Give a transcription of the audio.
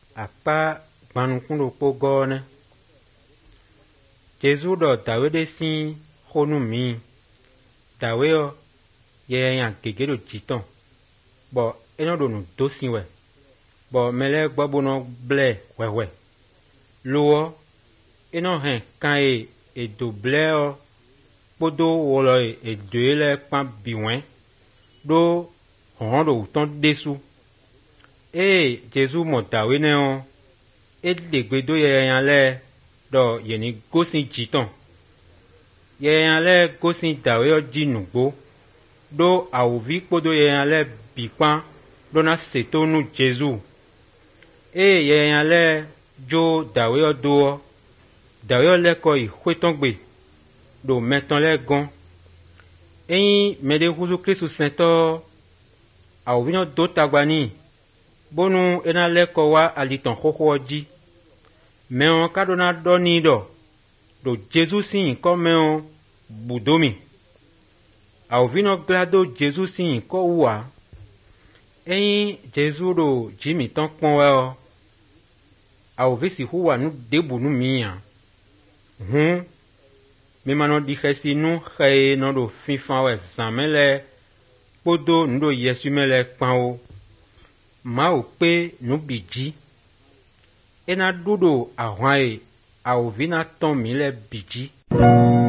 Akpa gbanukundo pogone. Jésus do dawe de sin honu mi. Dawe yo ye yan keke do jiton. Bo eno do nu dosin we. Bo mele gbabono ble wewe. Luo eno hen kan e do ble o podo wolo e doele pan biwen do hondo uton desu. Jésus mo dawe ne o e degbe do ye yan le do yeni gosin jiton. Ye yan le gosin dawe o di nugbo do awuvi podo ye yan le bikpan do na seto nu Jésus. Ye yan le jo dawe o do dawe o le ko ihwetongbe do meton le gon. Mede huzu Kristu sento awuvi no do tagbani bonu ena le ko wa aliton hoho di. Meon kadona doni do Jésus sin ko meon budomi. Awuvi no glado Jésus sin ko wa. Jésus do jimi ton pon wa. Awuvi si huwa nu debu nu miya. Me mano di khesi nu khaye no do fifan we zamele podo ndo Yesu mele kpan o. Ma o pe nu biji. Ena dudo ahwae awuvi na ton mi le biji.